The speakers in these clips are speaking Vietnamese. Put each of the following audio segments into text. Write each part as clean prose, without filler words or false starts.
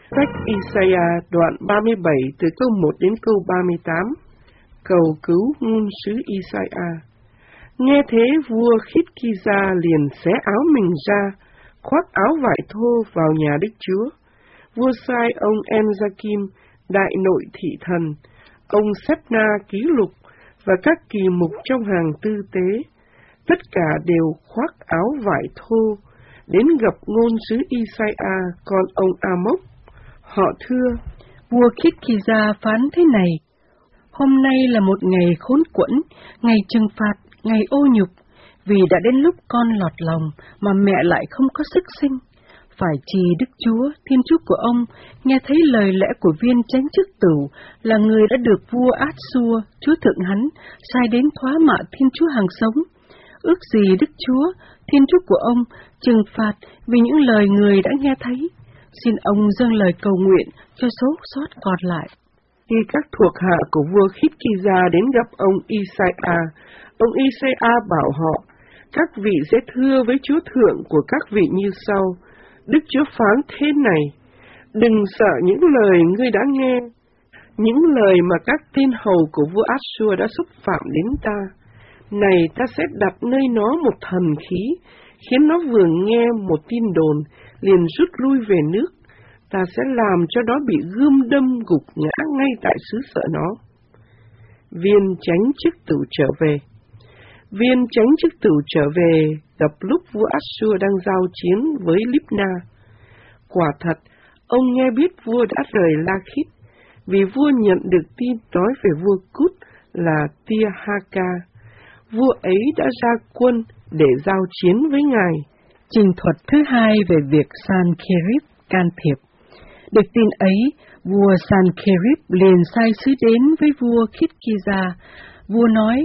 Sách Isaiah đoạn 37 từ câu 1 đến câu 38. Cầu cứu ngôn sứ Isaiah. Nghe thế, vua Khít-ki-gia liền xé áo mình ra, khoác áo vải thô vào nhà Đức Chúa. Vua sai ông En-gia-kim, đại nội thị thần, ông Sép-na ký lục và các kỳ mục trong hàng tư tế, tất cả đều khoác áo vải thô, đến gặp ngôn sứ Isaiah con ông A-mốc. Họ thưa: Vua Khít-ki-gia phán thế này: hôm nay là một ngày khốn quẫn, ngày trừng phạt, ngày ô nhục, vì đã đến lúc con lọt lòng mà mẹ lại không có sức sinh. Phải chi Đức Chúa, Thiên Chúa của ông, nghe thấy lời lẽ của viên chánh chức tử là người đã được vua Át-xua, Chúa thượng hắn, sai đến thoá mạ Thiên Chúa hàng sống. Ước gì Đức Chúa, Thiên Chúa của ông, trừng phạt vì những lời người đã nghe thấy. Xin ông dâng lời cầu nguyện cho số sót còn lại. Khi các thuộc hạ của vua Khít-ki-gia đến gặp ông Isaiah bảo họ: các vị sẽ thưa với Chúa thượng của các vị như sau: Đức Chúa phán thế này: đừng sợ những lời ngươi đã nghe, những lời mà các tên hầu của vua Át-xua đã xúc phạm đến ta. Này, ta sẽ đặt nơi nó một thần khí, khiến nó vừa nghe một tin đồn liền rút lui về nước. Ta sẽ làm cho nó bị gươm đâm gục ngã ngay tại xứ sở nó. Viên chánh chức tử trở về. Viên chánh chức tử trở về gặp lúc vua Át-xua đang giao chiến với Líp-na. Quả thật, ông nghe biết vua đã rời La-khít, vì vua nhận được tin nói về vua Cút là Tia-ha-ca. Vua ấy đã ra quân để giao chiến với ngài. Trình thuật thứ hai về việc San-kê-rib can thiệp. Được tin ấy, vua San-kê-rib liền sai sứ đến với vua Khít-ki-gia. Vua nói: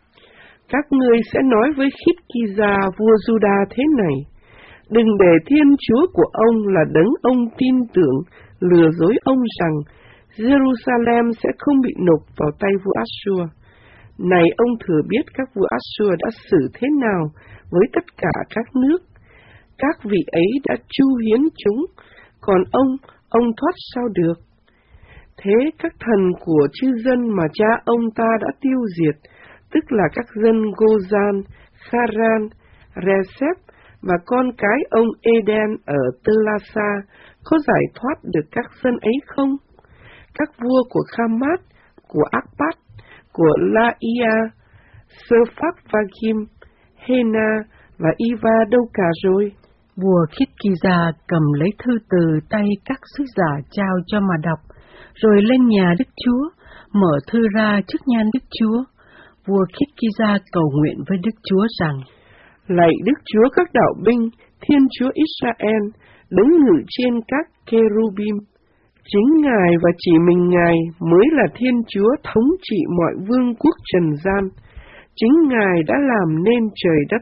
các ngươi sẽ nói với Khít-ki-gia vua Giu-đa thế này: đừng để Thiên Chúa của ông là đấng ông tin tưởng lừa dối ông rằng Jerusalem sẽ không bị nộp vào tay vua Át-xua. Này, ông thừa biết các vua Át-xua đã xử thế nào với tất cả các nước. Các vị ấy đã chu hiến chúng, còn ông thoát sao được? Thế các thần của chư dân mà cha ông ta đã tiêu diệt, tức là các dân Gozan, Kharan, Resep và con cái ông Eden ở Tơ-la-sa, có giải thoát được các dân ấy không? Các vua của Khamat, của Akpat, của La-ia, Sơ-phác-va-kim, Hena và Iva đâu cả rồi? Vua Khít-ki-gia cầm lấy thư từ tay các sứ giả trao cho mà đọc, rồi lên nhà Đức Chúa, mở thư ra trước nhan Đức Chúa. Vua Khít-ki-gia cầu nguyện với Đức Chúa rằng: lạy Đức Chúa các đạo binh, Thiên Chúa Israel, đứng ngự trên các Kerubim. Chính Ngài và chỉ mình Ngài mới là Thiên Chúa thống trị mọi vương quốc trần gian. Chính Ngài đã làm nên trời đất.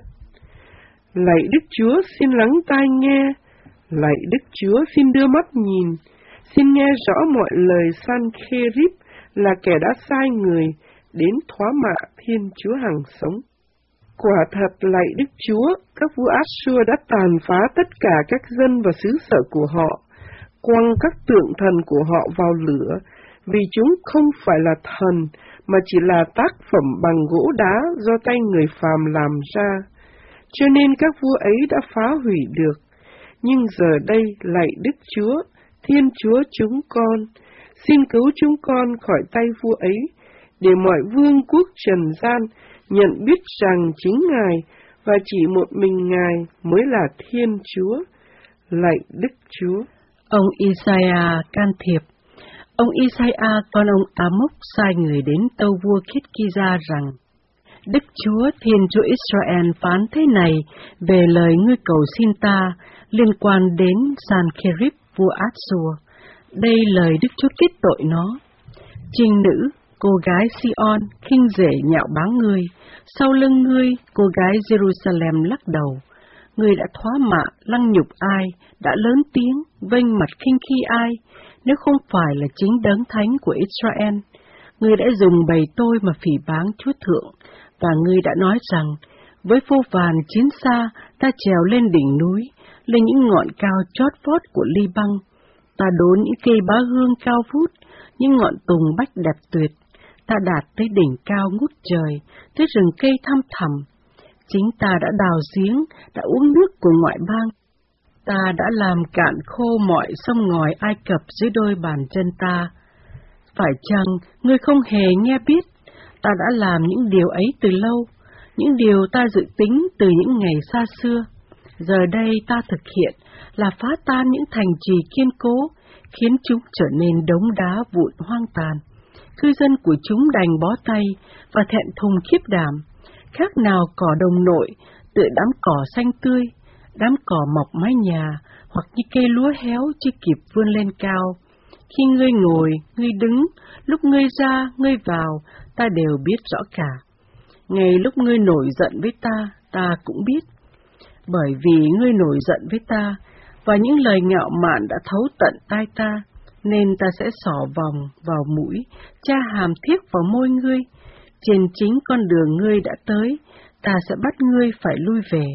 Lạy Đức Chúa, xin lắng tai nghe. Lạy Đức Chúa, xin đưa mắt nhìn. Xin nghe rõ mọi lời San-kê-rib là kẻ đã sai người đến thoá mạ Thiên Chúa hằng sống. Quả thật, lạy Đức Chúa, các vua Át-xua đã tàn phá tất cả các dân và xứ sở của họ, quăng các tượng thần của họ vào lửa, vì chúng không phải là thần, mà chỉ là tác phẩm bằng gỗ đá do tay người phàm làm ra. Cho nên các vua ấy đã phá hủy được. Nhưng giờ đây, lạy Đức Chúa, Thiên Chúa chúng con, xin cứu chúng con khỏi tay vua ấy, để mọi vương quốc trần gian nhận biết rằng chính Ngài và chỉ một mình Ngài mới là Thiên Chúa. Lạy Đức Chúa. Ông Isaiah can thiệp. Ông Isaiah con ông A-mốc sai người đến tâu vua Khít-ki-gia rằng: Đức Chúa, Thiên Chúa Israel phán thế này về lời ngươi cầu xin ta liên quan đến San-kê-rib vua Át-xua. Đây lời Đức Chúa kết tội nó. Trinh nữ, cô gái Sion, khinh rể nhạo báng ngươi, sau lưng ngươi, cô gái Jerusalem lắc đầu. Ngươi đã thoá mạ, lăng nhục ai, đã lớn tiếng, vênh mặt khinh khi ai, nếu không phải là chính đấng thánh của Israel? Ngươi đã dùng bầy tôi mà phỉ báng Chúa thượng, và ngươi đã nói rằng: với vô vàn chiến xa, ta trèo lên đỉnh núi, lên những ngọn cao chót vót của Li-băng. Ta đốn những cây bá hương cao vút, những ngọn tùng bách đẹp tuyệt. Ta đạt tới đỉnh cao ngút trời, tới rừng cây thăm thẳm. Chính ta đã đào giếng, đã uống nước của ngoại bang. Ta đã làm cạn khô mọi sông ngòi Ai Cập dưới đôi bàn chân ta. Phải chăng ngươi không hề nghe biết, ta đã làm những điều ấy từ lâu, những điều ta dự tính từ những ngày xa xưa. Giờ đây ta thực hiện là phá tan những thành trì kiên cố, khiến chúng trở nên đống đá vụn hoang tàn. Cư dân của chúng đành bó tay và thẹn thùng khiếp đảm, khác nào cỏ đồng nội tựa đám cỏ xanh tươi, đám cỏ mọc mái nhà, hoặc như cây lúa héo chưa kịp vươn lên cao. Khi ngươi ngồi, ngươi đứng, lúc ngươi ra, ngươi vào, ta đều biết rõ cả. Ngay lúc ngươi nổi giận với ta cũng biết. Bởi vì ngươi nổi giận với ta, và những lời ngạo mạn đã thấu tận tai ta, nên ta sẽ xỏ vòng vào mũi, tra hàm thiếc vào môi ngươi. Trên chính con đường ngươi đã tới, ta sẽ bắt ngươi phải lui về.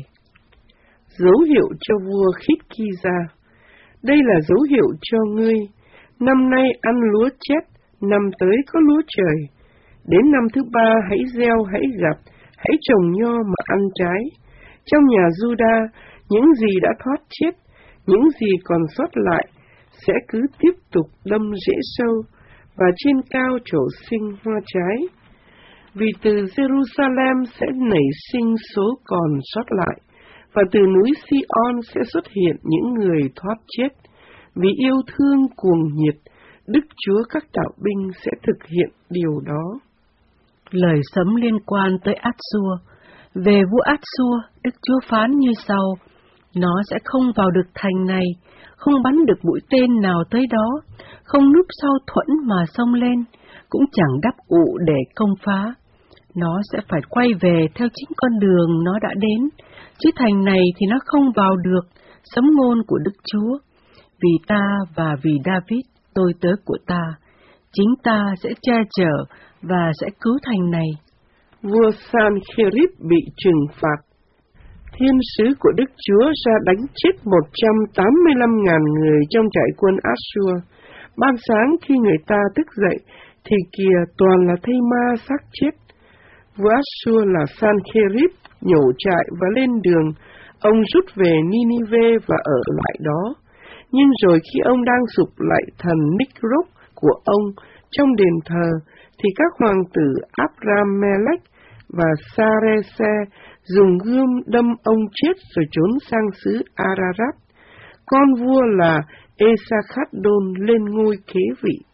Dấu hiệu cho vua Khitkiza. Đây là dấu hiệu cho ngươi. Năm nay ăn lúa chết, năm tới có lúa trời. Đến năm thứ 3 hãy gieo, hãy gặt, hãy trồng nho mà ăn trái. Trong nhà Juda, những gì đã thoát chết, những gì còn sót lại, sẽ cứ tiếp tục đâm rễ sâu, và trên cao trổ sinh hoa trái. Vì từ Jerusalem sẽ nảy sinh số còn sót lại, và từ núi Sion sẽ xuất hiện những người thoát chết. Vì yêu thương cuồng nhiệt, Đức Chúa các đạo binh sẽ thực hiện điều đó. Lời sấm liên quan tới Át-xua. Về vua Át-xua, Đức Chúa phán như sau: nó sẽ không vào được thành này, không bắn được mũi tên nào tới đó, không núp sau thuẫn mà xông lên, cũng chẳng đắp ụ để công phá. Nó sẽ phải quay về theo chính con đường nó đã đến, chứ thành này thì nó không vào được. Sấm ngôn của Đức Chúa. Vì ta và vì David, tôi tớ của ta, chính ta sẽ che chở và sẽ cứu thành này. Vua Sanherib bị trừng phạt. Thiên sứ của Đức Chúa ra đánh chết 185.000 người trong trại quân Assur. Ban sáng khi người ta thức dậy, thì kìa toàn là thây ma xác chết. Vua Assur là Sanherib nhổ trại và lên đường. Ông rút về Ninive và ở lại đó. Nhưng rồi khi ông đang sụp lại thần Nikroc của ông trong đền thờ, thì các hoàng tử Abramelech và Sarese dùng gươm đâm ông chết rồi trốn sang xứ Ararat. Con vua là Esarhaddon lên ngôi kế vị.